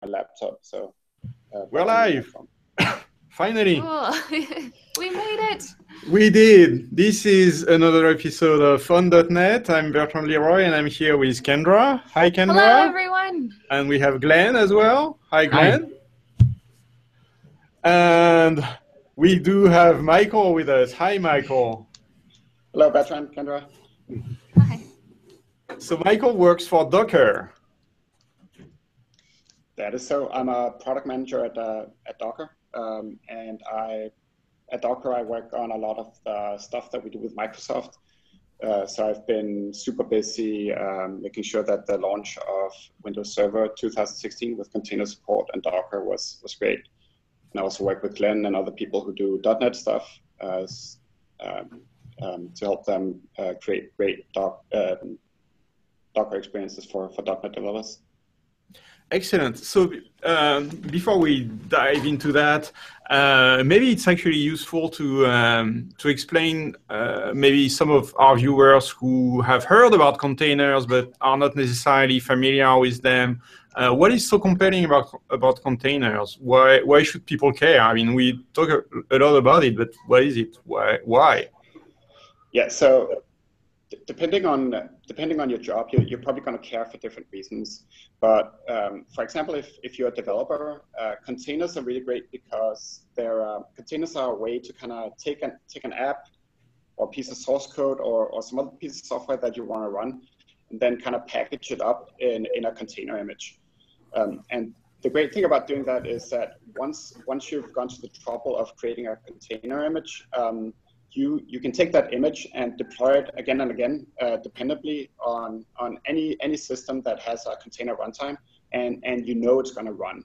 laptop. So we're live. Finally. Oh, we made it. We did. This is another episode of Fun.net. I'm Bertrand Leroy, and I'm here with Kendra. Hi, Kendra. Hello, everyone. And we have Glenn as well. Hi, Glenn. Hi. And we do have Michael with us. Hi, Michael. Hello, Bertrand, Kendra. Hi. So Michael works for Docker. That is so. I'm a product manager at Docker, and at Docker I work on a lot of the stuff that we do with Microsoft. So I've been super busy making sure that the launch of Windows Server 2016 with container support and Docker was great. And I also work with Glenn and other people who do .NET stuff to help them create great Docker experiences for .NET developers. Excellent. So before we dive into that, maybe it's actually useful to explain maybe some of our viewers who have heard about containers but are not necessarily familiar with them. What is so compelling about containers? Why should people care? I mean, we talk a lot about it, but what is it? Why? Yeah. So depending on your job, you're probably going to care for different reasons. But for example, if you're a developer, containers are really great because containers are a way to kind of take an app or piece of source code or some other piece of software that you want to run, and then kind of package it up in a container image. And the great thing about doing that is that once you've gone to the trouble of creating a container image, you can take that image and deploy it again and again, dependably on any system that has a container runtime, and you know it's going to run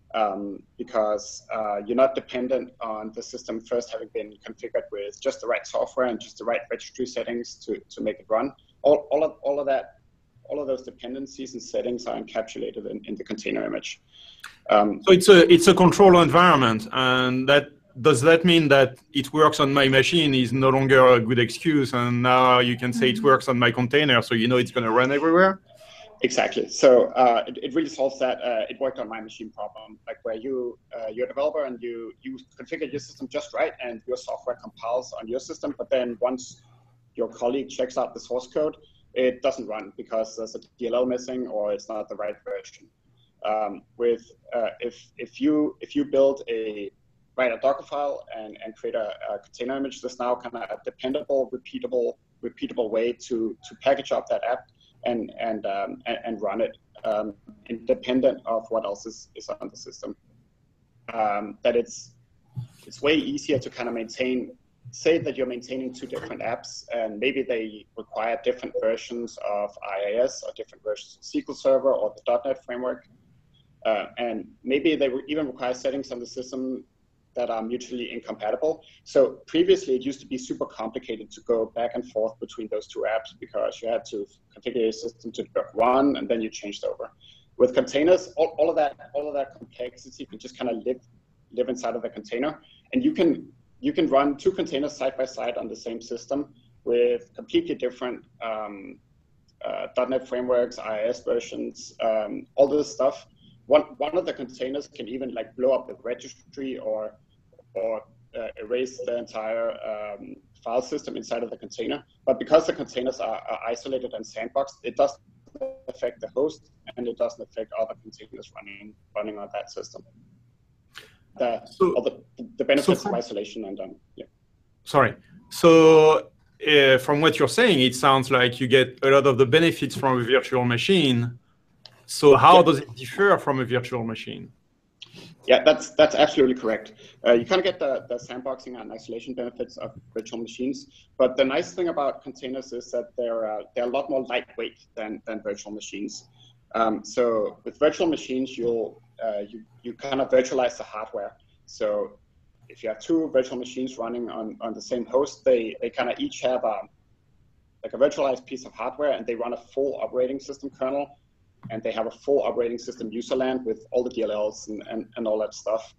because you're not dependent on the system first having been configured with just the right software and just the right registry settings to make it run. All of those dependencies and settings are encapsulated in the container image. So it's a control environment, and does that mean that it works on my machine is no longer a good excuse, and now you can say it works on my container, so you know it's going to run everywhere? Exactly. So it really solves that it worked on my machine problem, like where you're a developer and you configure your system just right, and your software compiles on your system, but then once your colleague checks out the source code, it doesn't run because there's a DLL missing or it's not the right version. If you build write a Docker file and create a container image, there's now kind of a dependable, repeatable way to package up that app and run it independent of what else is on the system. That it's way easier to kind of say that you're maintaining two different apps, and maybe they require different versions of IIS or different versions of SQL Server or the .NET framework, and maybe they even require settings on the system that are mutually incompatible. So previously, it used to be super complicated to go back and forth between those two apps because you had to configure your system to run and then you changed over. With containers, all of that complexity can just kind of live inside of the container, and you can run two containers side by side on the same system with completely different .NET frameworks, IIS versions, all this stuff. One of the containers can even like blow up the registry or erase the entire file system inside of the container. But because the containers are isolated and sandboxed, it doesn't affect the host and it doesn't affect other containers running on that system. The benefits of isolation and yeah. Sorry. So from what you're saying, it sounds like you get a lot of the benefits from a virtual machine. So how does it differ from a virtual machine? Yeah, that's absolutely correct. You kind of get the sandboxing and isolation benefits of virtual machines, but the nice thing about containers is that they're a lot more lightweight than virtual machines. So with virtual machines, you kind of virtualize the hardware. So if you have two virtual machines running on the same host, they kind of each have like a virtualized piece of hardware, and they run a full operating system kernel. And they have a full operating system user land with all the DLLs and all that stuff.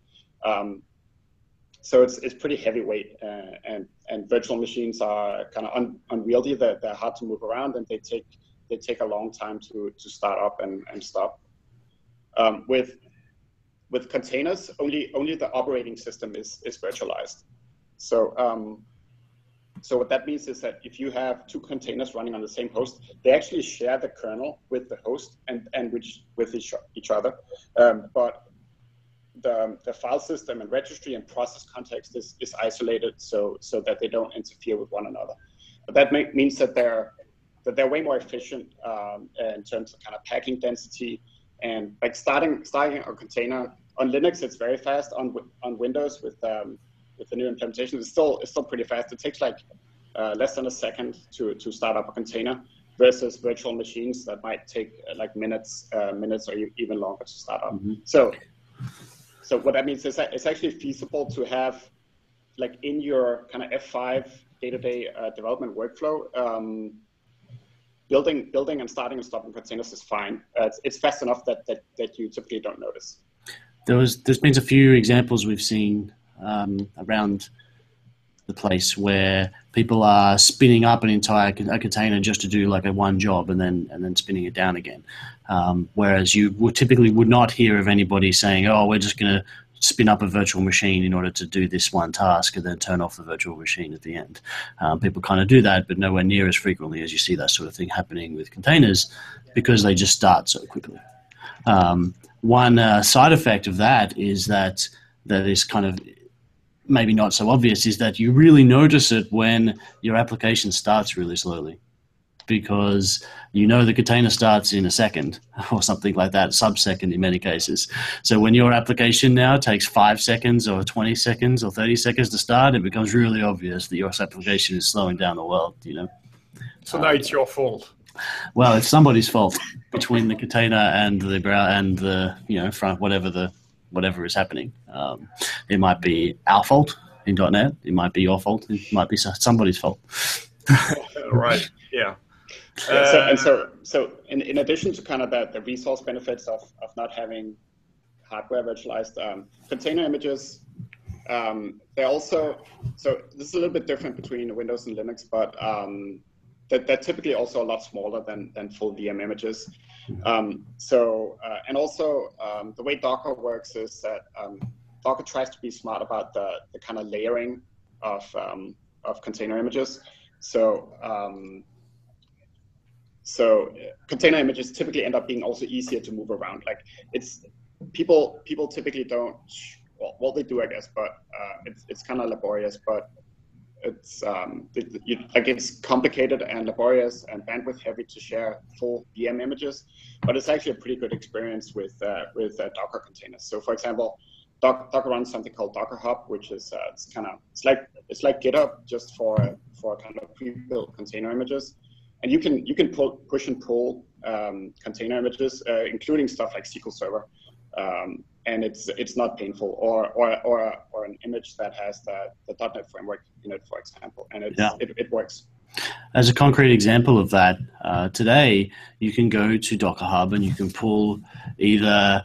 So it's pretty heavyweight, and virtual machines are kind of unwieldy. They're hard to move around, and they take a long time to start up and stop. With with containers, only the operating system is virtualized. So what that means is that if you have two containers running on the same host, they actually share the kernel with the host and with each other. But the file system and registry and process context is isolated so that they don't interfere with one another. But that means that they're way more efficient in terms of kind of packing density, and like starting a container on Linux, it's very fast. On Windows with the new implementation, it's still pretty fast. It takes like less than a second to start up a container, versus virtual machines that might take like minutes or even longer to start up. Mm-hmm. So what that means is that it's actually feasible to have, like in your kind of F5 day-to-day development workflow, building and starting and stopping containers is fine. It's fast enough that you typically don't notice. There's been a few examples we've seen around the place where people are spinning up a container just to do like a one job and then spinning it down again. Whereas you typically would not hear of anybody saying, oh, we're just going to spin up a virtual machine in order to do this one task and then turn off the virtual machine at the end. People kind of do that, but nowhere near as frequently as you see that sort of thing happening with containers, because they just start so quickly. One side effect of that is that is kind of maybe not so obvious, is that you really notice it when your application starts really slowly, because you know the container starts in a second or something like that, sub-second in many cases. So when your application now takes 5 seconds or 20 seconds or 30 seconds to start, it becomes really obvious that your application is slowing down the world, you know. So now it's your fault. Well, it's somebody's fault between the container and the front, whatever is happening. It might be our fault in .NET. It might be your fault. It might be somebody's fault. Right. Yeah. So in addition to kind of the resource benefits of not having hardware virtualized, container images, they're also, so this is a little bit different between Windows and Linux, but they're typically also a lot smaller than full VM images. And also the way Docker works is that Docker tries to be smart about the kind of layering of container images. So container images typically end up being also easier to move around. Like people typically don't, well they do, I guess, but it's kind of laborious, but it's it's complicated and laborious and bandwidth heavy to share full VM images, but it's actually a pretty good experience with Docker containers. So for example, Docker runs something called Docker Hub, which is it's like GitHub just for kind of pre-built container images, and you can push and pull container images, including stuff like SQL Server. And it's not painful, or an image that has the .NET framework in it, for example, and it works. As a concrete example of that, today you can go to Docker Hub and you can pull either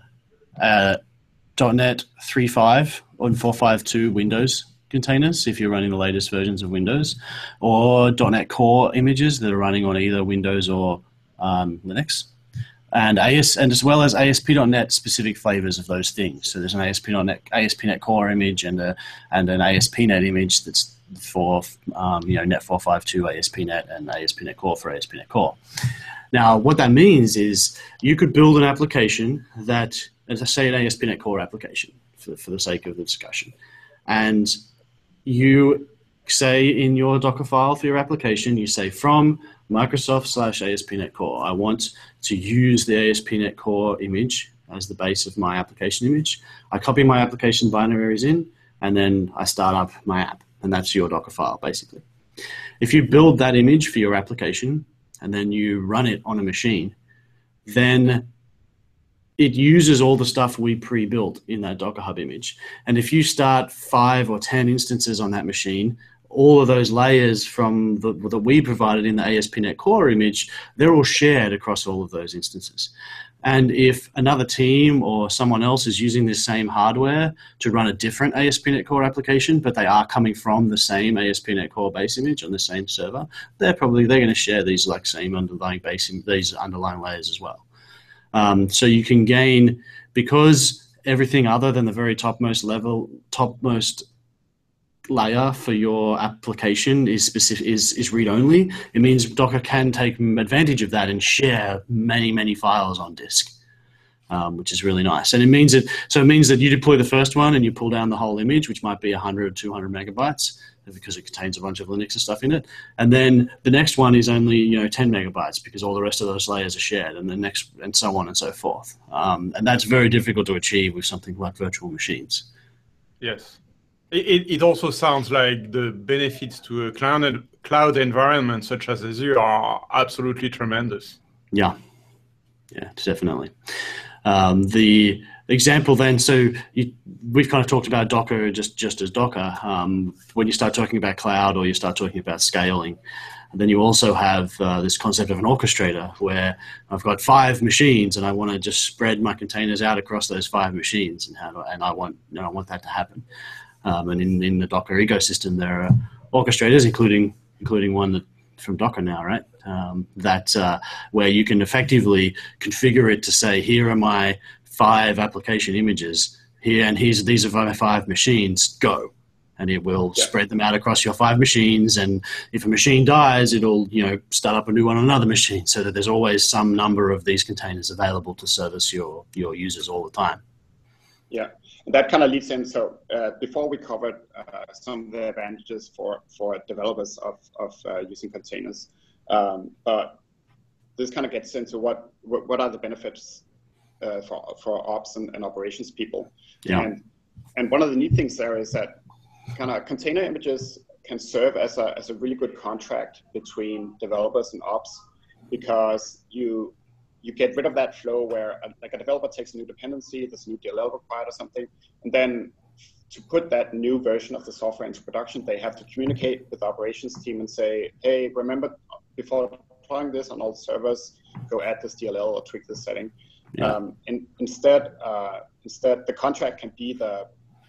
.NET 3.5 or 4.5.2 Windows containers if you're running the latest versions of Windows, or .NET Core images that are running on either Windows or Linux. And as well as ASP.NET specific flavors of those things. So there's an ASP.NET Core image and an ASP.NET image that's for Net 4.5.2 ASP.NET and ASP.NET Core for ASP.NET Core. Now, what that means is you could build an application that, as I say, an ASP.NET Core application for the sake of the discussion, and you say in your Docker file for your application, you say from Microsoft/ASP.NET Core, I want to use the ASP.NET Core image as the base of my application image. I copy my application binaries in, and then I start up my app, and that's your Docker file, basically. If you build that image for your application, and then you run it on a machine, then it uses all the stuff we pre-built in that Docker Hub image. And if you start 5 or 10 instances on that machine, all of those layers from that we provided in the ASP.NET Core image, they're all shared across all of those instances. And if another team or someone else is using this same hardware to run a different ASP.NET Core application, but they are coming from the same ASP.NET Core base image on the same server, they're going to share these like same underlying these underlying layers as well. So you can gain, because everything other than the very topmost layer for your application is read only. It means Docker can take advantage of that and share many files on disk, which is really nice. And it means that you deploy the first one and you pull down the whole image, which might be 100 or 200 megabytes because it contains a bunch of Linux and stuff in it. And then the next one is only 10 megabytes because all the rest of those layers are shared, and the next, and so on and so forth. And that's very difficult to achieve with something like virtual machines. Yes. It also sounds like the benefits to a cloud environment such as Azure are absolutely tremendous. Yeah, definitely. The example then, so we've kind of talked about Docker just as Docker. When you start talking about cloud or you start talking about scaling, and then you also have this concept of an orchestrator where I've got 5 machines and I want to just spread my containers out across those 5 machines, and I want that to happen. And in the Docker ecosystem, there are orchestrators, including one from Docker now, right? Where you can effectively configure it to say, here are my 5 application images here, and these are my 5 machines. Go, and it will spread them out across your 5 machines. And if a machine dies, it'll start up a new one on another machine, so that there's always some number of these containers available to service your users all the time. Yeah. That kind of leads in. So before we covered some of the advantages for developers of using containers, but this kind of gets into what are the benefits for ops and operations people. Yeah. And one of the neat things there is that kind of container images can serve as a really good contract between developers and ops, because you get rid of that flow where a developer takes a new dependency, there's a new DLL required or something, and then to put that new version of the software into production, they have to communicate with the operations team and say, hey, remember, before deploying this on all servers, go add this DLL or tweak this setting. Yeah. And instead, the contract can be the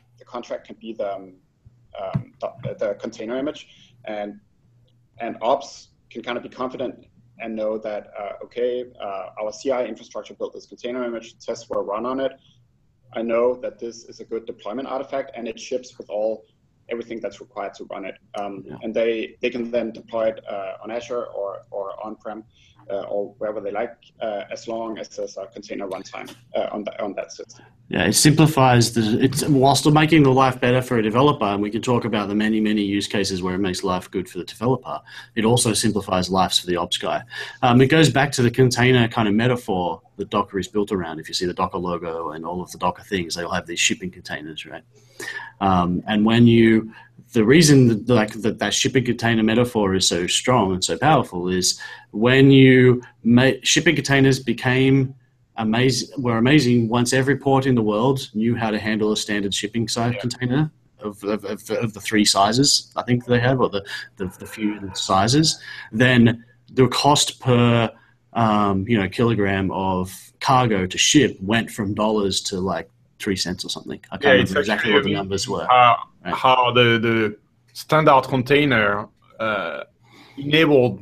container image, and ops can kind of be confident and know that, our CI infrastructure built this container image, tests were run on it. I know that this is a good deployment artifact, and it ships with everything that's required to run it. And they can then deploy it on Azure or on-prem or wherever they like, as long as there's a container runtime on that system. Yeah, it simplifies while still making the life better for a developer, and we can talk about the many use cases where it makes life good for the developer. It also simplifies lives for the ops guy. It goes back to the container kind of metaphor that Docker is built around. If you see the Docker logo and all of the Docker things, they all have these shipping containers, right? And the reason that shipping container metaphor is so strong and so powerful is when shipping containers were amazing once every port in the world knew how to handle a standard shipping size container of the 3 sizes, I think they have, or the few sizes. Then the cost per kilogram of cargo to ship went from dollars to like 3 cents or something. I can't remember exactly what the numbers were. How the standard container enabled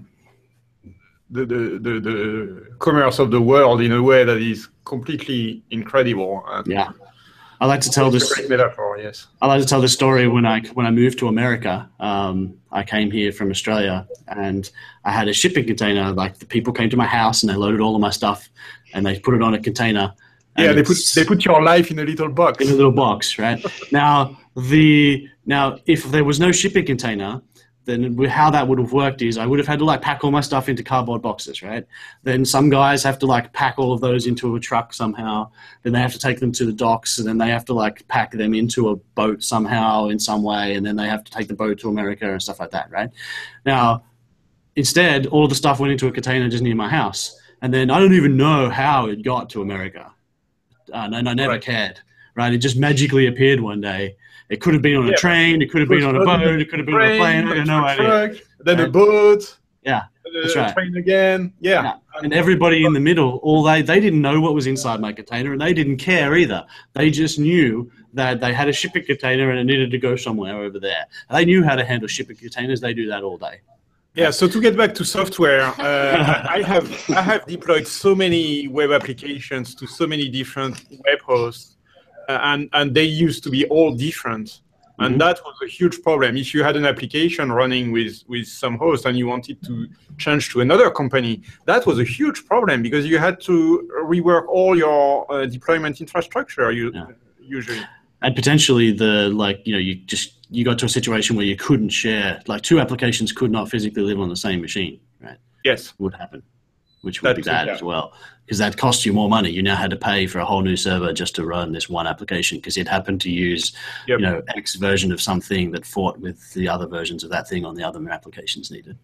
the commerce of the world in a way that is completely incredible. Yeah, I like to tell this. Great metaphor, yes. I like to tell this story when I moved to America. I came here from Australia, and I had a shipping container. Like, the people came to my house and they loaded all of my stuff, and they put it on a container. Yeah, they put your life in a little box. In a little box, right? Now, if there was no shipping container, then how that would have worked is I would have had to pack all my stuff into cardboard boxes, right? Then some guys have to pack all of those into a truck somehow. Then they have to take them to the docks, and then they have to pack them into a boat somehow in some way, and then they have to take the boat to America and stuff like that, right? Now, instead, all of the stuff went into a container just near my house, and then I don't even know how it got to America. And I never cared, right? It just magically appeared one day. It could have been on a train, it could have been on a boat, it could have been on a plane, I have no idea. Then a boat. Yeah, that's right. Train again. Yeah. And everybody in the middle, they didn't know what was inside my container, and they didn't care either. They just knew that they had a shipping container and it needed to go somewhere over there. They knew how to handle shipping containers. They do that all day. Yeah, so to get back to software, I have deployed so many web applications to so many different web hosts and they used to be all different. And that was a huge problem. If you had an application running with some host and you wanted to change to another company, that was a huge problem because you had to rework all your deployment infrastructure usually. And potentially you got to a situation where you couldn't share, like two applications could not physically live on the same machine, right? Yes. Would happen, which would be bad as well. Because that costs you more money. You now had to pay for a whole new server just to run this one application because it happened to use, X version of something that fought with the other versions of that thing on the other applications needed.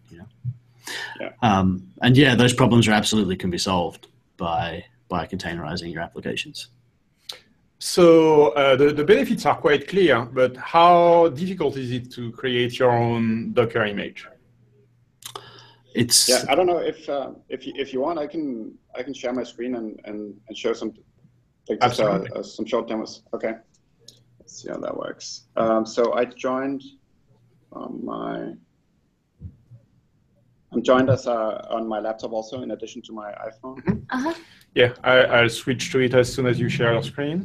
Those problems are absolutely can be solved by containerizing your applications. So the benefits are quite clear, but how difficult is it to create your own Docker image? I don't know if you want, I can share my screen and show some some short demos. Okay, let's see how that works. So I joined I'm joined as on my laptop also, in addition to my iPhone. Yeah, I'll switch to it as soon as you share your screen.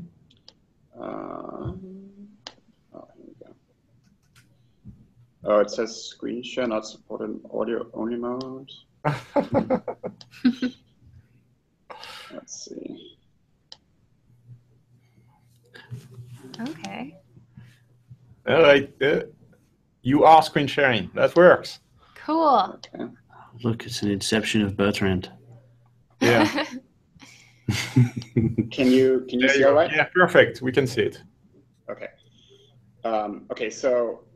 Oh, it says screen share not supported in audio only mode. Let's see. Okay. All right. You are screen sharing. That works. Cool. Okay. Look, it's an inception of Bertrand. Yeah. Can you see all right? Yeah, perfect. We can see it. Okay. So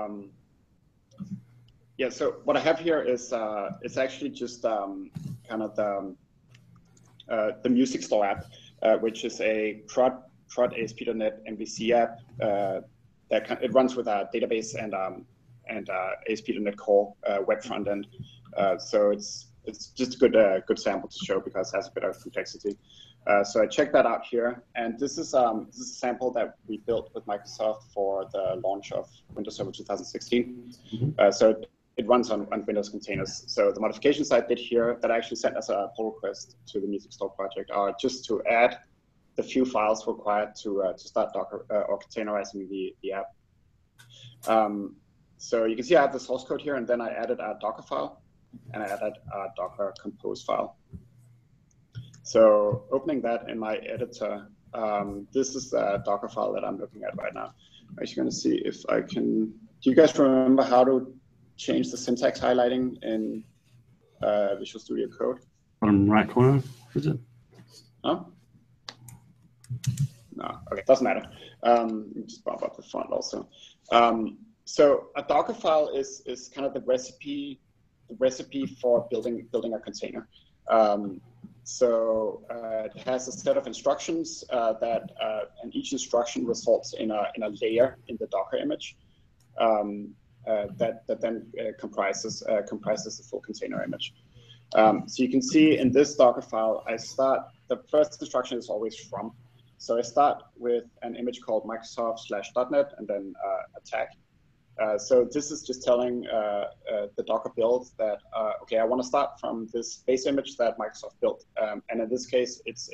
so what I have here is it's actually just kind of the music store app, which is a CRUD ASP.NET MVC app it runs with a database and ASP.NET Core web front end. So it's just a good sample to show because it has a bit of complexity. So I checked that out here, and this is a sample that we built with Microsoft for the launch of Windows Server 2016. So it runs on Windows containers. So the modifications I did here that I actually sent as a pull request to the Music Store project are just to add the few files required to start Docker or containerizing the app. So you can see I have the source code here, and then I added a Docker file, and I added a Docker compose file. So opening that in my editor, this is the Docker file that I'm looking at right now. I'm actually going to see if I can. Do you guys remember how to change the syntax highlighting in Visual Studio Code? Bottom right corner, is it? No? No, okay, doesn't matter. Just bump up the font also. So a Docker file is kind of the recipe for building a container. So it has a set of instructions and each instruction results in a layer in the Docker image that then comprises the full container image. So you can see in this Docker file, the first instruction is always from. So I start with an image called Microsoft/.NET and then a tag. So this is just telling the Docker build that, okay, I want to start from this base image that Microsoft built. And in this case, it's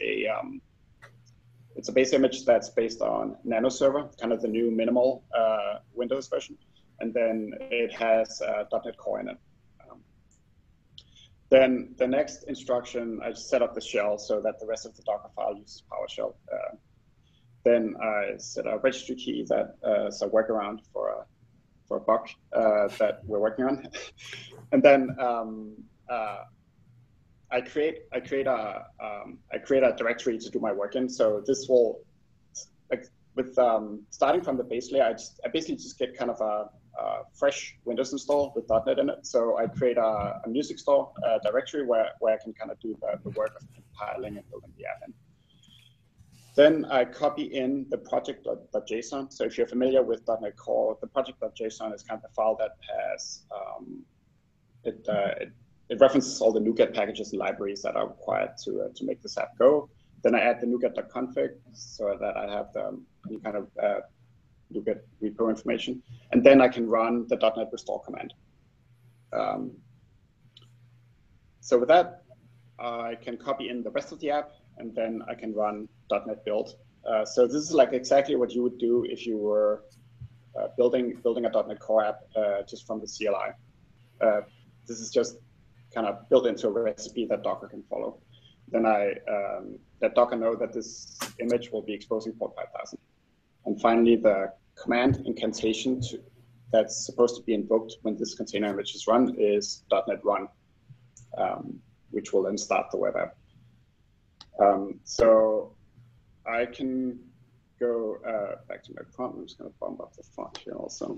a base image that's based on Nano Server, kind of the new minimal Windows version. And then it has .NET Core in it. Then the next instruction, I set up the shell so that the rest of the Docker file uses PowerShell. Then I set a registry key that is a workaround for a bug that we're working on. And then I create a directory to do my work in. So this will, starting from the base layer, I basically just get kind of a fresh Windows install with .NET in it. So I create a music store directory where I can kind of do the work of compiling and building the app in. Then I copy in the project.json. So if you're familiar with .NET Core, the project.json is kind of the file that has, it references all the NuGet packages and libraries that are required to make this app go. Then I add the NuGet.config so that I have any kind of NuGet repo information. And then I can run the .NET restore command. So with that, I can copy in the rest of the app, and then I can run .NET build So this is like exactly what you would do if you were building a .NET Core app just from the CLI. This is just kind of built into a recipe that Docker can follow. Then I let Docker know that this image will be exposing port 5000. And finally, the command incantation that's supposed to be invoked when this container image is run is .NET run, which will then start the web app. So I can go back to my prompt. I'm just going to bump up the font here also.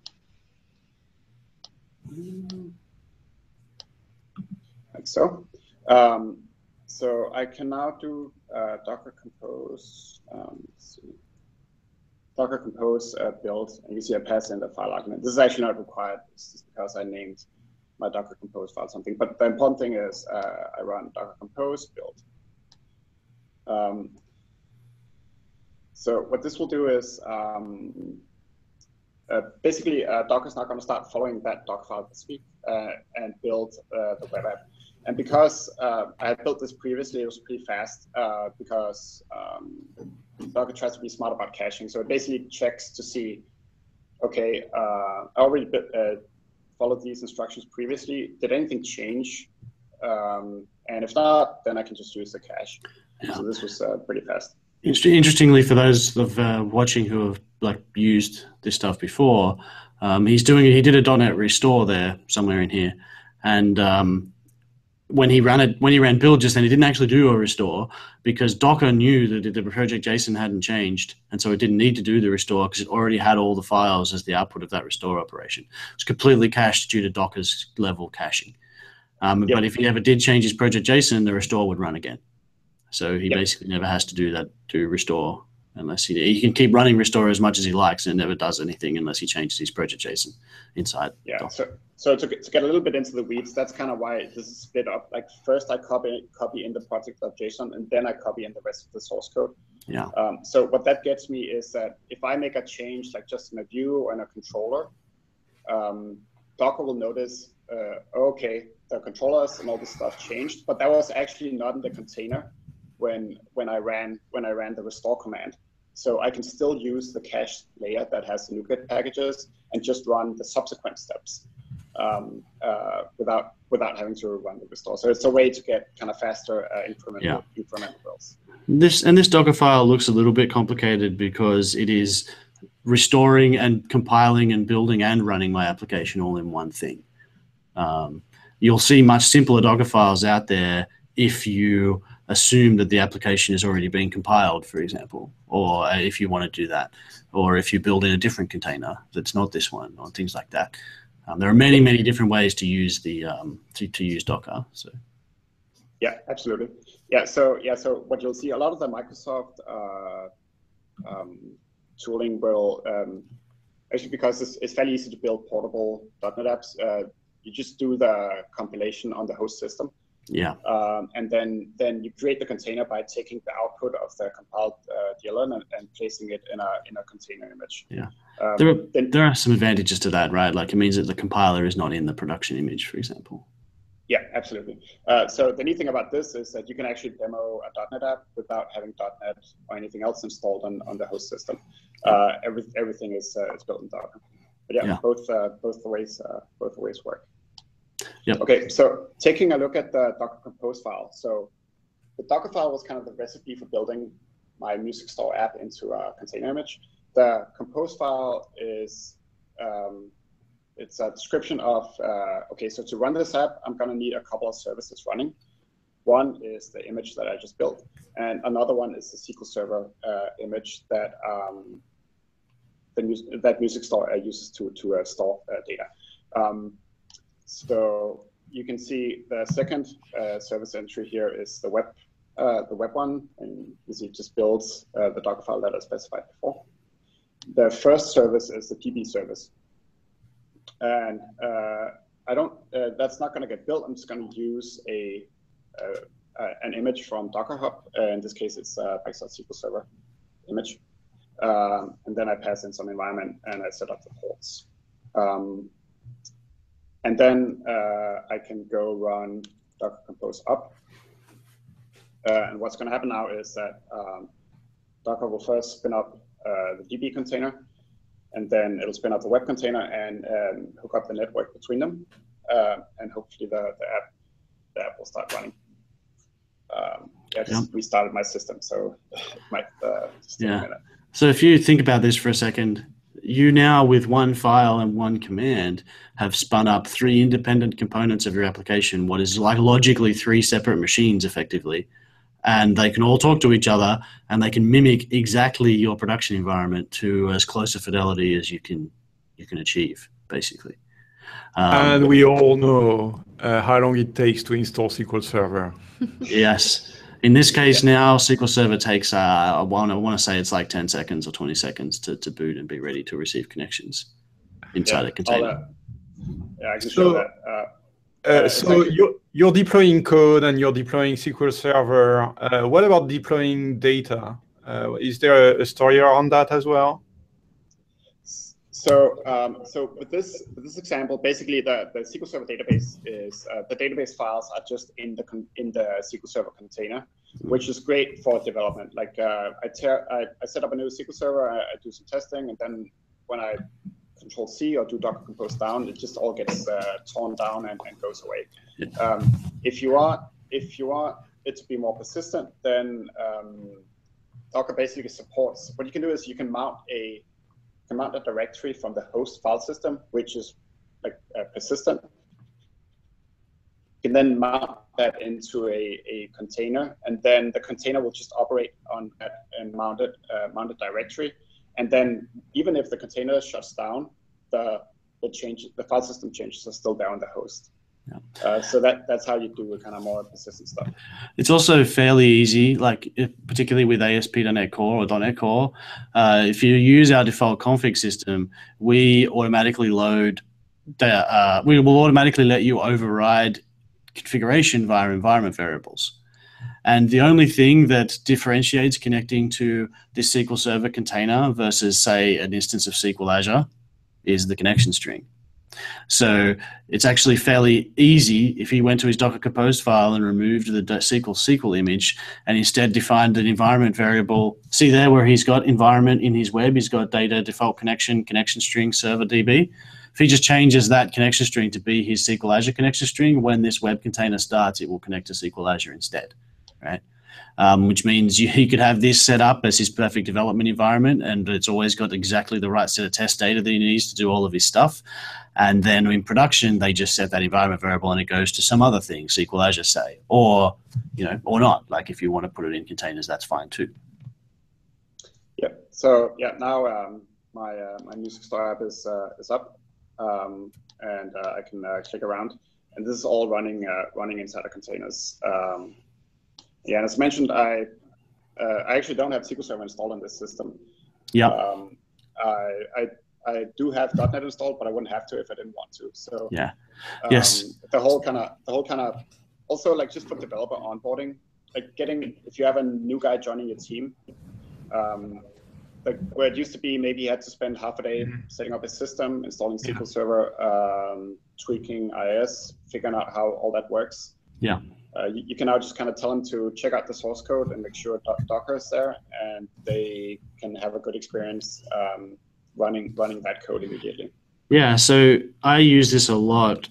Like so. So I can now do Docker Compose. Let's see. Docker Compose build, and you see I pass in the file argument. This is actually not required. This is because I named my Docker Compose file something. But the important thing is I run Docker Compose build. So what this will do is basically Docker's not going to start following that Docker file this week and build the web app. And because I had built this previously, it was pretty fast because Docker tries to be smart about caching. So it basically checks to see, okay, I already followed these instructions previously. Did anything change? And if not, then I can just use the cache. Yeah. So this was pretty fast. Interestingly, for those of watching who have like used this stuff before, he did a .NET restore there somewhere in here, and when he ran build just then, he didn't actually do a restore because Docker knew that the project JSON hadn't changed, and so it didn't need to do the restore because it already had all the files as the output of that restore operation. It's completely cached due to Docker's level caching. Yep. But if he ever did change his project JSON, the restore would run again. So he basically never has to do restore unless he can keep running restore as much as he likes, and it never does anything unless he changes his project JSON inside. Yeah. So to get a little bit into the weeds, that's kind of why this is split up. Like first I copy in the project.json, and then I copy in the rest of the source code. Yeah. So what that gets me is that if I make a change, like just in a view or in a controller, Docker will notice, okay, the controllers and all this stuff changed, but that was actually not in the container when I ran the restore command. So I can still use the cache layer that has the NuGet packages and just run the subsequent steps without having to run the restore. So it's a way to get kind of faster incremental builds. This Docker file looks a little bit complicated because it is restoring and compiling and building and running my application all in one thing. You'll see much simpler Docker files out there if you assume that the application is already being compiled, for example, or if you want to do that, or if you build in a different container that's not this one, or things like that. There are many, many different ways to use the to use Docker. So, yeah, absolutely. Yeah, so what you'll see, a lot of the Microsoft tooling will actually, because it's fairly easy to build portable .NET apps. You just do the compilation on the host system. Yeah. And then you create the container by taking the output of the compiled DLL and placing it in a container image. Yeah. There are some advantages to that, right? Like it means that the compiler is not in the production image, for example. Yeah, absolutely. So the neat thing about this is that you can actually demo a .NET app without having .NET or anything else installed on the host system. Everything is built in Docker. But yeah. both ways work. Yep. Okay, so taking a look at the Docker Compose file. So the Docker file was kind of the recipe for building my music store app into a container image. The Compose file is it's a description of, okay, so to run this app, I'm going to need a couple of services running. One is the image that I just built, and another one is the SQL Server image that that music store uses to store data. So you can see the second service entry here is the web one, and you see it just builds the Docker file that I specified before. The first service is the DB service, and that's not going to get built. I'm just going to use an image from Docker Hub. In this case, it's SQL Server image, and then I pass in some environment and I set up the ports. And then I can go run Docker Compose up. And what's going to happen now is that Docker will first spin up the DB container, and then it'll spin up the web container and hook up the network between them, and hopefully the app will start running. Just restarted my system, so it might just take a minute. So if you think about this for a second, you now with one file and one command have spun up 3 independent components of your application, what is like logically 3 separate machines effectively, and they can all talk to each other and they can mimic exactly your production environment to as close a fidelity as you can achieve, basically. And we all know how long it takes to install SQL Server. Yes. In this case now, SQL Server takes, I want to say it's like 10 seconds or 20 seconds to boot and be ready to receive connections inside a container. I can show that. So you're deploying code and you're deploying SQL Server. What about deploying data? Is there a story around that as well? So with this example, basically the SQL Server database is the database files are just in the SQL Server container, which is great for development. Like I set up a new SQL Server, I do some testing, and then when I Control-C or do Docker Compose down, it just all gets torn down and goes away. If you want it to be more persistent, then Docker basically supports. What you can do is you can mount a directory from the host file system, which is like persistent. You can then mount that into a container, and then the container will just operate on that and mounted directory. And then even if the container shuts down, the file system changes are still there on the host. Yeah. So that's how you do kind of more persistent stuff. It's also fairly easy, like particularly with ASP.NET Core or .NET Core. If you use our default config system, we automatically load. We will automatically let you override configuration via environment variables. And the only thing that differentiates connecting to this SQL Server container versus, say, an instance of SQL Azure is the connection string. So it's actually fairly easy if he went to his Docker Compose file and removed the SQL image and instead defined an environment variable. See there where he's got environment in his web, he's got data, default connection string, server DB. If he just changes that connection string to be his SQL Azure connection string, when this web container starts, it will connect to SQL Azure instead, right? Which means he could have this set up as his perfect development environment, and it's always got exactly the right set of test data that he needs to do all of his stuff. And then in production, they just set that environment variable and it goes to some other thing, SQL Azure, say, or not. Like if you want to put it in containers, that's fine too. Yeah. So yeah, now my Music Store app is up, and I can click around, and this is all running inside of containers. Yeah, and as mentioned, I actually don't have SQL Server installed on this system. Yeah. I do have .NET installed, but I wouldn't have to if I didn't want to. So yeah, yes. The whole kind of also like just for developer onboarding, like if you have a new guy joining your team, like where it used to be maybe you had to spend half a day setting up a system, installing SQL Server, tweaking IIS, figuring out how all that works. Yeah. You can now just kind of tell them to check out the source code and make sure Docker is there, and they can have a good experience running that code immediately. Yeah, so I use this a lot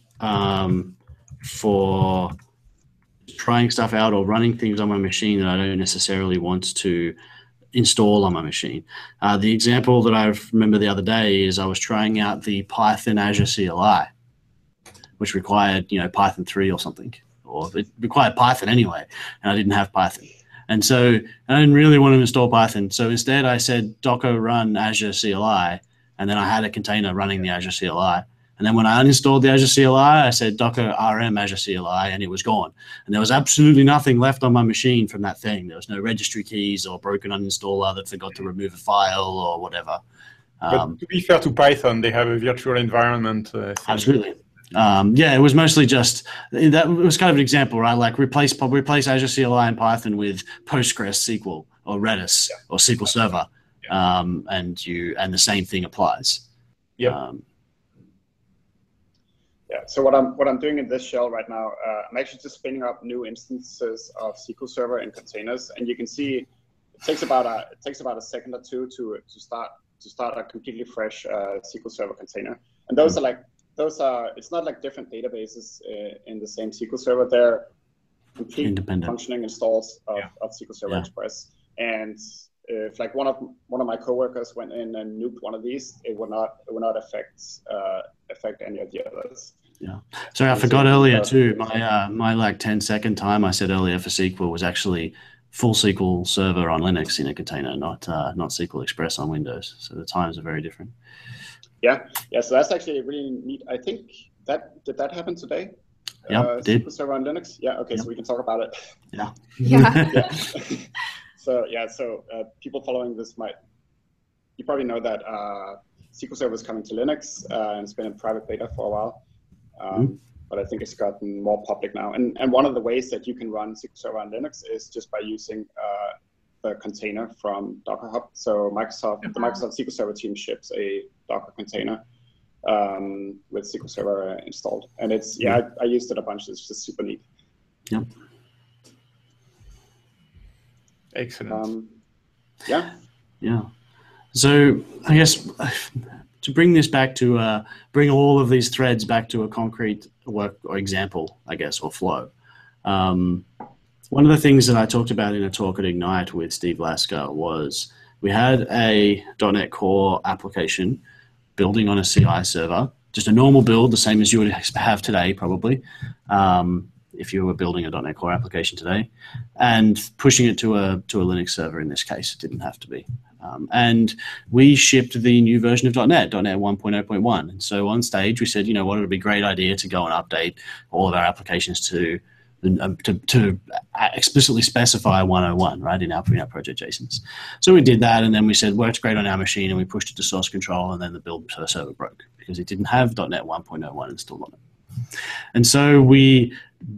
for trying stuff out or running things on my machine that I don't necessarily want to install on my machine. The example that I remember the other day is I was trying out the Python Azure CLI, which required Python 3 or something. Or it required Python anyway, and I didn't have Python. And so I didn't really want to install Python. So instead I said Docker run Azure CLI, and then I had a container running the Azure CLI. And then when I uninstalled the Azure CLI, I said Docker RM Azure CLI, and it was gone. And there was absolutely nothing left on my machine from that thing. There was no registry keys or broken uninstaller that forgot to remove a file or whatever. But to be fair to Python, they have a virtual environment. Absolutely. Yeah, it was mostly just that. It was kind of an example, right? Like replace Azure CLI and Python with PostgreSQL or Redis or SQL Server, and the same thing applies. Yeah. Yeah. So what I'm doing in this shell right now, I'm actually just spinning up new instances of SQL Server in containers, and you can see takes about a second or two to start a completely fresh SQL Server container. And those are it's not like different databases in the same SQL Server. They're complete independent functioning installs of SQL Server Express. And if like one of my coworkers went in and nuked one of these, it would not affect any of the others. Yeah. Sorry, I forgot earlier too. My like 10-second time I said earlier for SQL was actually full SQL Server on Linux in a container, not SQL Express on Windows. So the times are very different. Yeah. So that's actually really neat. I think did that happen today? Yeah, it did. SQL Server on Linux. Yeah. Okay. Yep. So we can talk about it. Yeah. Yeah. So people following this you probably know that SQL Server is coming to Linux and it's been in private beta for a while. But I think it's gotten more public now. And one of the ways that you can run SQL Server on Linux is just by using the container from Docker Hub. So the Microsoft SQL Server team ships a Docker container with SQL Server installed. And it's, I used it a bunch. It's just super neat. Yep. Excellent. Yeah. So I guess to bring this back to bring all of these threads back to a concrete work or example, I guess, or flow. One of the things that I talked about in a talk at Ignite with Steve Lasker was we had a .NET Core application building on a CI server, just a normal build, the same as you would have today, probably, if you were building a .NET Core application today, and pushing it to a Linux server in this case. It didn't have to be. And we shipped the new version of .NET 1.0.1. And so on stage, we said, you know what, it would be a great idea to go and update all of our applications to explicitly specify 101, right, in our project JSONs. So we did that, and then we said, works great on our machine, and we pushed it to source control, and then the build server broke because it didn't have .NET 1.01 installed on it. And so we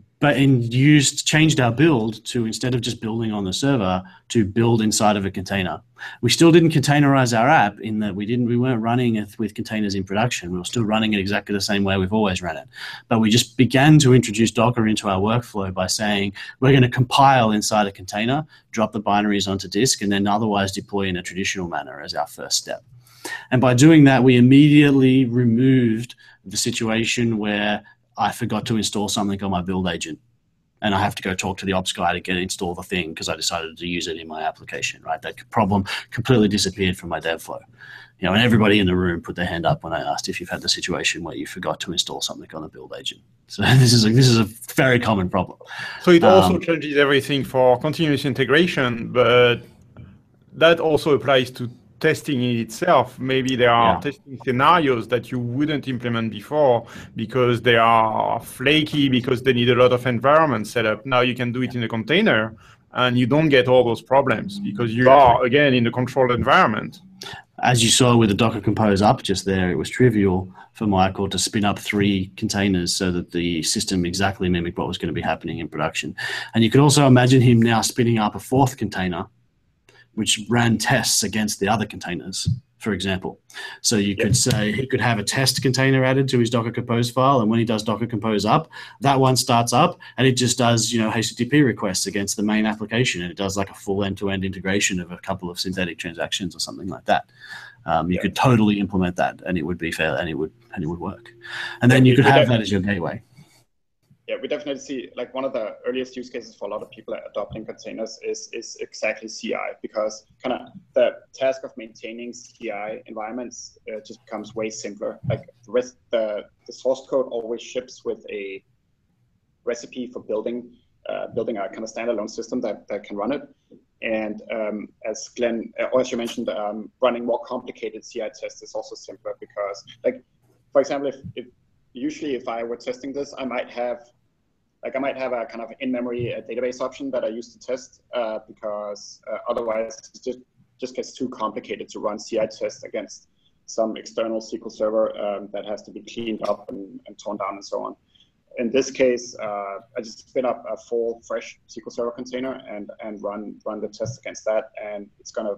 changed our build to, instead of just building on the server, to build inside of a container. We still didn't containerize our app in that we weren't running it with containers in production. We were still running it exactly the same way we've always ran it. But we just began to introduce Docker into our workflow by saying, we're going to compile inside a container, drop the binaries onto disk, and then otherwise deploy in a traditional manner as our first step. And by doing that, we immediately removed the situation where I forgot to install something on my build agent, and I have to go talk to the ops guy to install the thing because I decided to use it in my application, right? That problem completely disappeared from my dev flow. You know, and everybody in the room put their hand up when I asked if you've had the situation where you forgot to install something on a build agent. So this is a very common problem. So it also changes everything for continuous integration, but that also applies to testing in itself. Maybe there are testing scenarios that you wouldn't implement before because they are flaky, because they need a lot of environment setup. Now you can do it in a container and you don't get all those problems because you are, again, in a controlled environment. As you saw with the Docker Compose up just there, it was trivial for Michael to spin up 3 containers so that the system exactly mimicked what was going to be happening in production. And you could also imagine him now spinning up a 4th container which ran tests against the other containers, for example. So you could say he could have a test container added to his Docker Compose file, and when he does Docker Compose up, that one starts up and it just does, HTTP requests against the main application, and it does like a full end-to-end integration of a couple of synthetic transactions or something like that. You could totally implement that, and it would be fair, and it would work. And then you could have that as your gateway. Yeah, we definitely see, like, one of the earliest use cases for a lot of people adopting containers is exactly CI, because kind of the task of maintaining CI environments just becomes way simpler. Like the source code always ships with a recipe for building a kind of standalone system that can run it. And as Glenn, or as you mentioned, running more complicated CI tests is also simpler because, like, for example, if I were testing this, I might have a kind of in-memory database option that I use to test because otherwise it just gets too complicated to run CI tests against some external SQL server that has to be cleaned up and torn down and so on. In this case, I just spin up a full fresh SQL Server container and run the tests against that, and it's gonna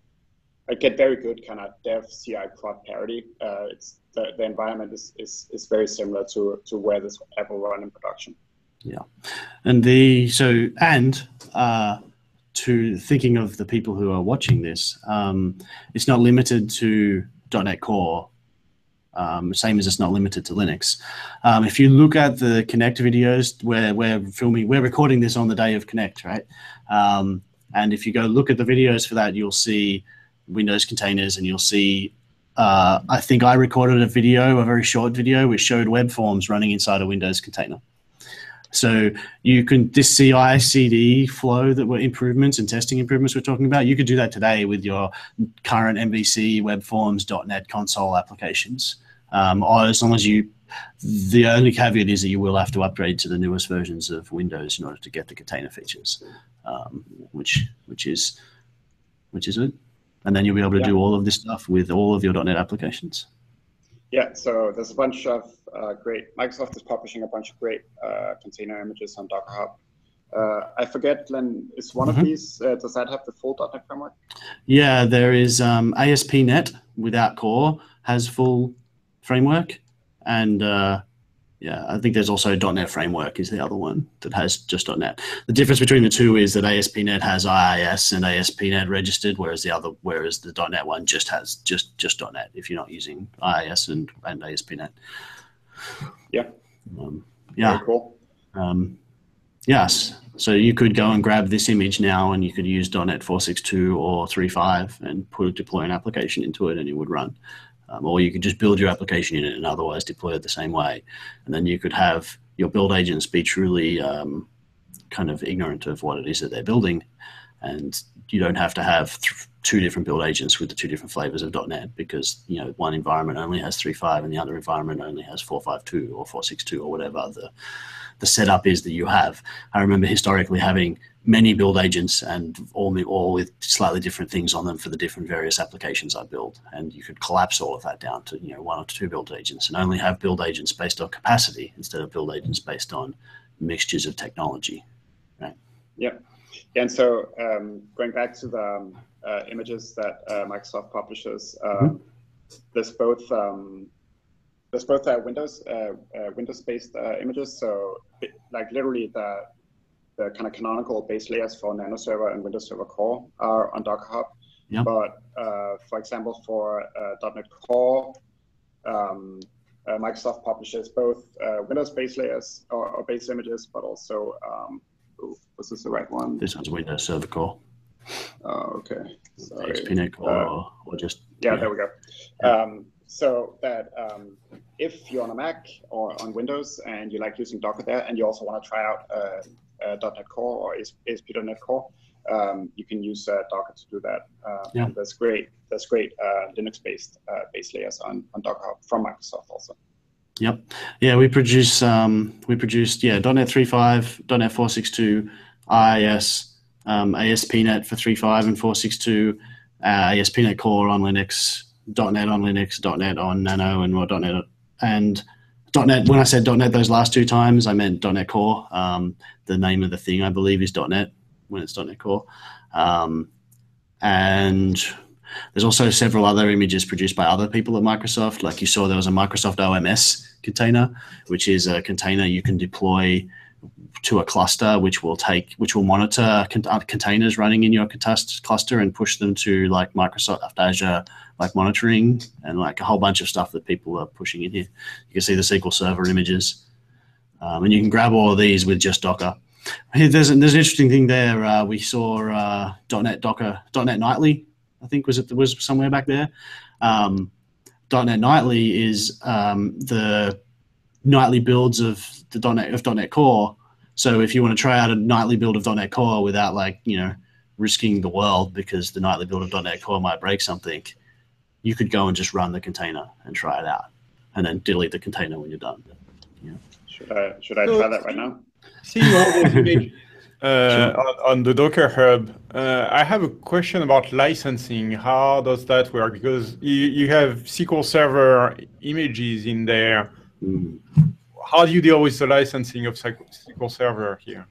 get very good kind of dev CI prod parity. It's the environment is very similar to where this app will run in production. Yeah, and to to thinking of the people who are watching this, it's not limited to .NET Core. Same as it's not limited to Linux. If you look at the Connect videos, where we're recording this on the day of Connect, right? And if you go look at the videos for that, you'll see Windows containers, and you'll see. I think I recorded a very short video, which showed web forms running inside a Windows container. So you can, this CI/CD flow that were improvements and testing improvements we're talking about, you could do that today with your current MVC, web forms, .NET console applications. Or as long as the only caveat is that you will have to upgrade to the newest versions of Windows in order to get the container features, which is it. And then you'll be able to do all of this stuff with all of your .NET applications. Yeah, so there's a bunch of great, Microsoft is publishing a bunch of great container images on Docker Hub. I forget, Glenn, is one of these, does that have the full .NET framework? Yeah, there is ASP.NET without core has full framework. And yeah, I think there's also .NET Framework is the other one that has just .NET. The difference between the two is that ASP.NET has IIS and ASP.NET registered, whereas the .NET one just has just .NET if you're not using IIS and ASP.NET. Yeah. Yeah. Very cool. Yes. So you could go and grab this image now, and you could use .NET 4.6.2 or 3.5 and deploy an application into it, and it would run. Or you could just build your application in it and otherwise deploy it the same way. And then you could have your build agents be truly kind of ignorant of what it is that they're building. And you don't have to have two different build agents with the two different flavors of .NET, because one environment only has 3.5 and the other environment only has 4.5.2 or 4.6.2 or whatever the setup is that you have. I remember historically having many build agents and all with slightly different things on them for the different various applications I build. And you could collapse all of that down to one or two build agents and only have build agents based on capacity instead of build agents based on mixtures of technology. Right? Yeah. And so going back to the images that Microsoft publishes, there's both Windows-based images. So like literally the kind of canonical base layers for Nano Server and Windows Server Core are on Docker Hub. Yep. But for example, for .NET Core, Microsoft publishes both Windows base layers or base images, but also, was this the right one? This one's Windows Server Core. Oh, okay. Sorry. ASP.NET Core or just... Yeah, there we go. So that if you're on a Mac or on Windows and you like using Docker there, and you also want to try out .NET Core or ASP.NET Core, you can use Docker to do that. And there's great Linux-based base layers on Docker Hub from Microsoft also. Yep. Yeah, we produced .NET 3.5, .NET 4.6.2, IIS, ASP.NET for 3.5 and 4.6.2, ASP.NET Core on Linux, .NET on Linux, .NET on Nano, and more .NET. And .NET, when I said .NET those last two times, I meant .NET Core. The name of the thing, I believe, is .NET when it's .NET Core. And there's also several other images produced by other people at Microsoft. Like you saw, there was a Microsoft OMS container, which is a container you can deploy to a cluster, which will monitor containers running in your cluster and push them to like Microsoft Azure, like monitoring and like a whole bunch of stuff that people are pushing in here. You can see the SQL Server images, and you can grab all of these with just Docker. There's an interesting thing there. We saw .NET Nightly, I think was somewhere back there. .NET Nightly is the nightly builds of the .NET Core. So if you want to try out a nightly build of .NET Core without risking the world because the nightly build of .NET Core might break something, you could go and just run the container and try it out, and then delete the container when you're done. Yeah. Should I try that right now? Seeing all those images on the Docker Hub, I have a question about licensing. How does that work? Because you have SQL Server images in there. Mm. How do you deal with the licensing of SQL Server here?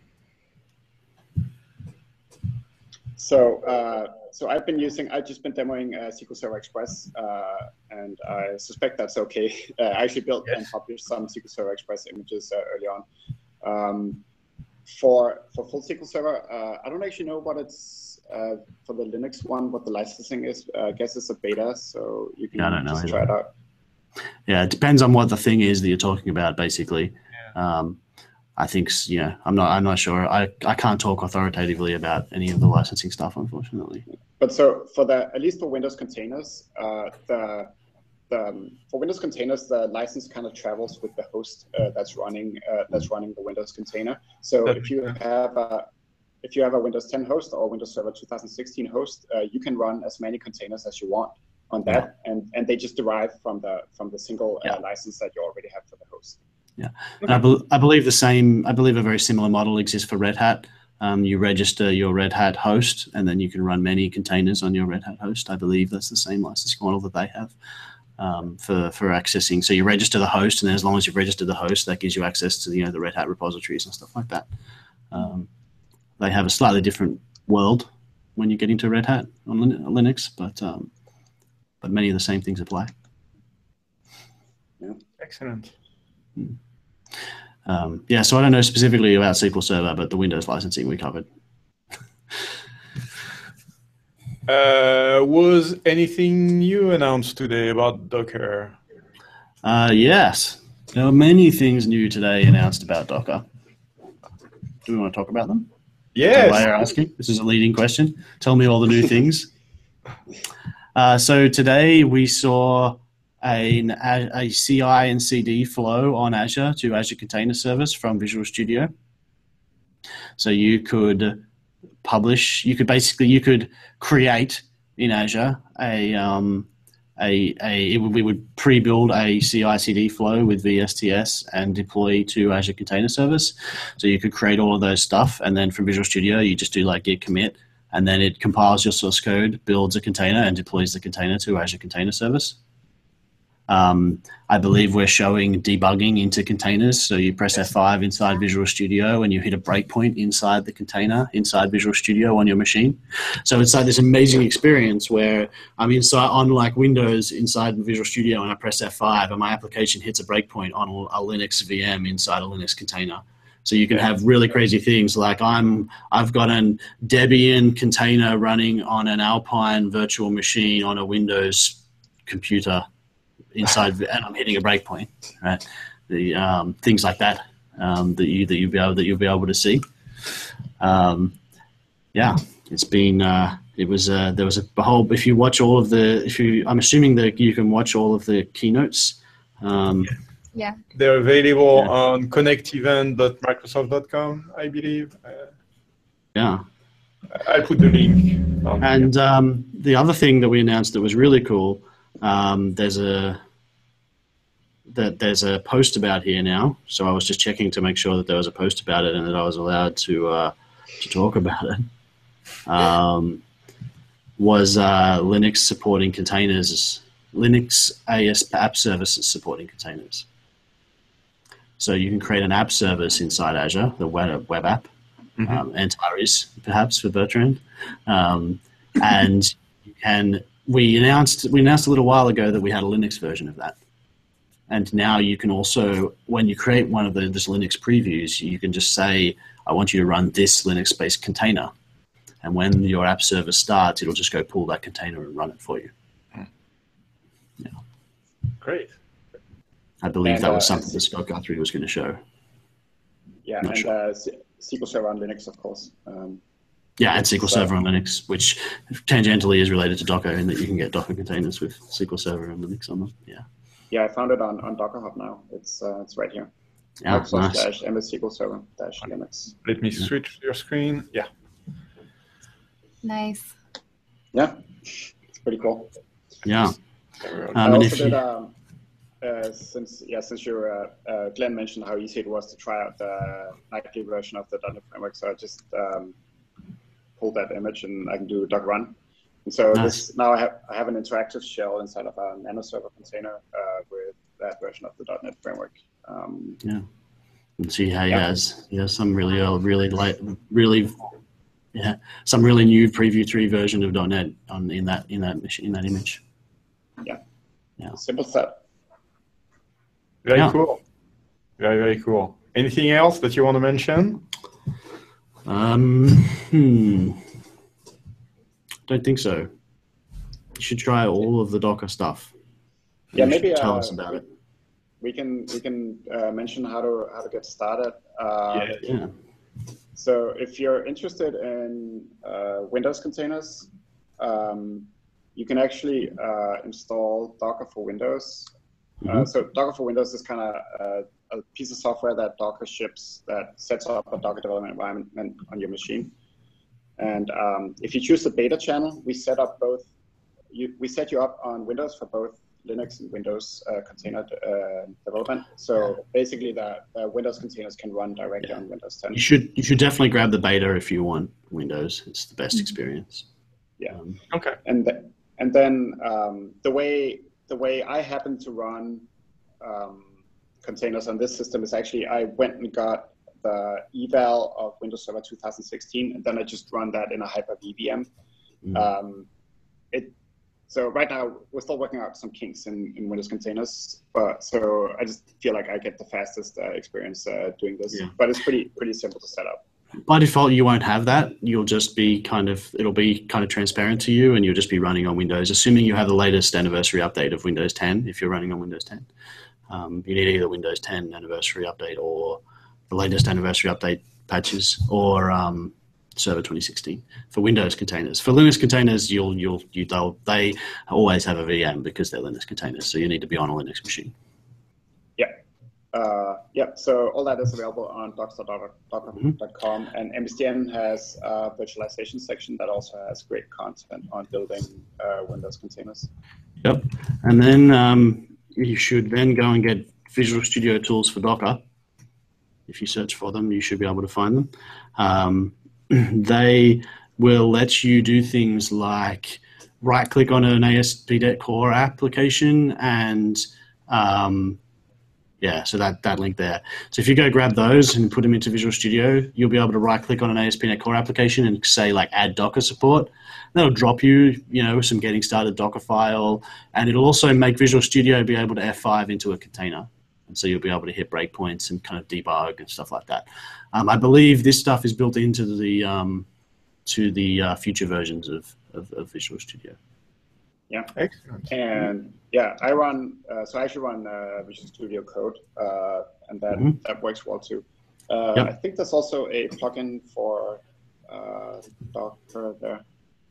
So I've just been demoing SQL Server Express, and I suspect that's okay. I actually built and published some SQL Server Express images early on. for full SQL Server, I don't actually know what it's for the Linux one, what the licensing is. I guess it's a beta, so you can I don't know just either. try it out. Yeah, it depends on what the thing is that you're talking about, basically. I think, I'm not sure. I can't talk authoritatively about any of the licensing stuff, unfortunately. But so at least for Windows containers, for Windows containers, the license kind of travels with the host that's running the Windows container. So if you have a Windows 10 host or Windows Server 2016 host, you can run as many containers as you want on that, and they just derive from the single license that you already have for the host. Yeah, and I believe a very similar model exists for Red Hat. You register your Red Hat host, and then you can run many containers on your Red Hat host. I believe that's the same licensing model that they have for accessing. So you register the host, and then as long as you've registered the host, that gives you access to the Red Hat repositories and stuff like that. They have a slightly different world when you get into Red Hat on Linux, but many of the same things apply. Yeah. Excellent. So I don't know specifically about SQL Server, but the Windows licensing we covered. Was anything new announced today about Docker? Yes, there were many things new today announced about Docker. Do we want to talk about them? Yes. Is that why you're asking? This is a leading question. Tell me all the new things. So today we saw a CI and CD flow on Azure to Azure Container Service from Visual Studio. So you could create in Azure we would pre-build a CI/CD flow with VSTS and deploy to Azure Container Service. So you could create all of those stuff, and then from Visual Studio you just do like git commit, and then it compiles your source code, builds a container, and deploys the container to Azure Container Service. I believe we're showing debugging into containers. So you press F5 inside Visual Studio and you hit a breakpoint inside the container, inside Visual Studio on your machine. So it's like this amazing experience where I'm inside on like Windows inside Visual Studio and I press F5 and my application hits a breakpoint on a Linux VM inside a Linux container. So you can have really crazy things like I've got an Debian container running on an Alpine virtual machine on a Windows computer inside, and I'm hitting a breakpoint, right? The things like that that you'll be able to see. It's been there was a whole. If you watch all of I'm assuming that you can watch all of the keynotes. Yeah. They're available on connectevent.microsoft.com, I believe. I'll put the link. And the other thing that we announced that was really cool. There's a post about here now, so I was just checking to make sure that there was a post about it and that I was allowed to talk about it. Was Linux supporting containers, Linux AS app services supporting containers. So you can create an app service inside Azure, the web app, Antares perhaps for Bertrand, and you can. We announced a little while ago that we had a Linux version of that. And now you can also, when you create one of this Linux previews, you can just say, I want you to run this Linux-based container. And when your app server starts, it'll just go pull that container and run it for you. Yeah. Great. I believe that was something that Scott Guthrie was going to show. Yeah, and SQL Server on Linux, of course. And SQL Server on Linux, which tangentially is related to Docker in that you can get Docker containers with SQL Server and Linux on them. Yeah, I found it on Docker Hub now. It's right here. Yeah, Microsoft MS SQL Server Linux. Let me switch your screen. Yeah. Nice. Yeah, it's pretty cool. Yeah. I also did, since Glenn mentioned how easy it was to try out the nightly version of the .NET Framework, so I just pulled that image and I can do Docker run. And so now I have an interactive shell inside of a nano server container with that version of the .NET Framework. And see how he has some some really new Preview 3 version of .NET in that image. Yeah. Simple stuff. Very cool. Very, very cool. Anything else that you want to mention? Don't think so. You should try all of the Docker stuff. Yeah, maybe tell us about it. We can mention how to get started. Yeah. So if you're interested in Windows containers, you can actually install Docker for Windows. So Docker for Windows is kind of a piece of software that Docker ships that sets up a Docker development environment on your machine. And if you choose the beta channel, we set up both. We set you up on Windows for both Linux and Windows container development. So basically, the Windows containers can run directly on Windows 10. You should definitely grab the beta if you want Windows. It's the best experience. Yeah. Okay. And then the way I happen to run containers on this system is actually I went and got the eval of Windows Server 2016, and then I just run that in a Hyper-V VM. So right now we're still working out some kinks in Windows containers, but so I just feel like I get the fastest experience doing this. Yeah. But it's pretty simple to set up. By default, you won't have that. You'll just be it'll be kind of transparent to you, and you'll just be running on Windows, assuming you have the latest anniversary update of Windows 10. If you're running on Windows 10, you need either Windows 10 anniversary update or the latest anniversary update patches, or Server 2016 for Windows containers. For Linux containers, they always have a VM because they're Linux containers. So you need to be on a Linux machine. Yeah. So all that is available on docs.docker.com, and MSDN has a virtualization section that also has great content on building Windows containers. Yep. And then you should then go and get Visual Studio tools for Docker. If you search for them, you should be able to find them. They will let you do things like right-click on an ASP.NET Core application and so that link there. So if you go grab those and put them into Visual Studio, you'll be able to right-click on an ASP.NET Core application and say like add Docker support. That'll drop you, some getting started Docker file, and it'll also make Visual Studio be able to F5 into a container. And so you'll be able to hit breakpoints and kind of debug and stuff like that. I believe this stuff is built into the future versions of Visual Studio. Yeah. Excellent. And yeah, I actually run Visual Studio Code, and that works well too. I think there's also a plugin for Docker there.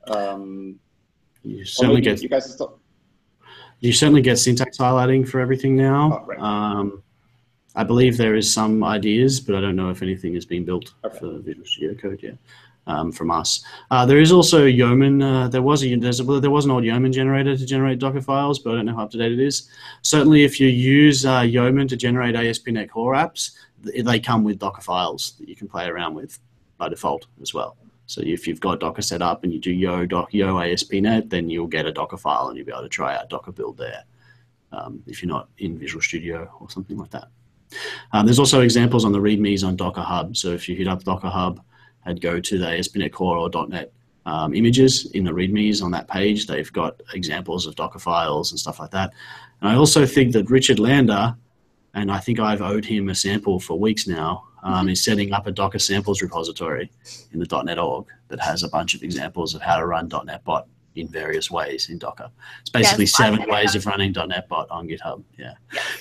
You certainly get. You guys are still. You certainly get syntax highlighting for everything now. Oh, right. I believe there is some ideas, but I don't know if anything has been built for Visual Studio Code yet from us. There is also Yeoman. There was an old Yeoman generator to generate Docker files, but I don't know how up to date it is. Certainly, if you use Yeoman to generate ASP.NET Core apps, they come with Docker files that you can play around with by default as well. So if you've got Docker set up and you do yo ASP.NET, then you'll get a Docker file and you'll be able to try out Docker build there if you're not in Visual Studio or something like that. There's also examples on the READMEs on Docker Hub. So if you hit up Docker Hub and go to the ASP.NET Core or .NET images in the READMEs on that page, they've got examples of Docker files and stuff like that. And I also think that Richard Lander, and I think I've owed him a sample for weeks now, is setting up a Docker samples repository in the .NET org that has a bunch of examples of how to run .NET Bot in various ways in Docker. It's basically 7 ways of running .NET Bot on GitHub. Yeah.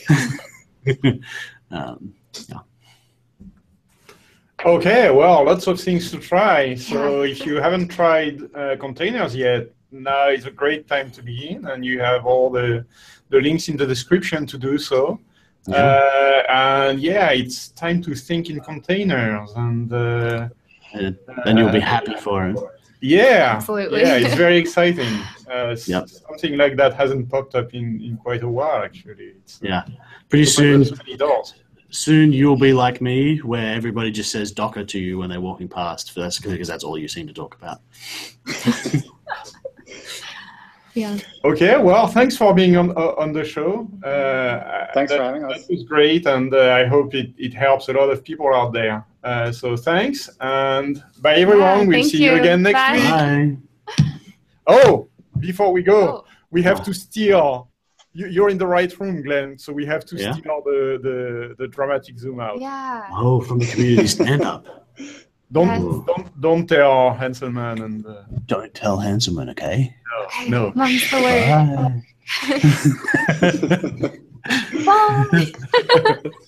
Okay, well, lots of things to try. So if you haven't tried containers yet, now is a great time to begin, and you have all the links in the description to do so. And it's time to think in containers, and then you'll be happy for it. Yeah, absolutely. Yeah, it's very exciting. Something like that hasn't popped up in quite a while, actually. Pretty soon. Soon you'll be like me, where everybody just says Docker to you when they're walking past, because that's all you seem to talk about. Yeah. Okay, well, thanks for being on the show. Thanks for having us. That was great, and I hope it helps a lot of people out there. So thanks, and bye everyone. We'll see you again next week. Bye. Oh, before we go, we have to steal. You're in the right room, Glenn, so we have to steal the dramatic zoom out. Yeah. Oh, from the community stand-up. Don't tell Hanselman and. Don't tell Hanselman, okay? No. Mum's the word. Bye. Bye.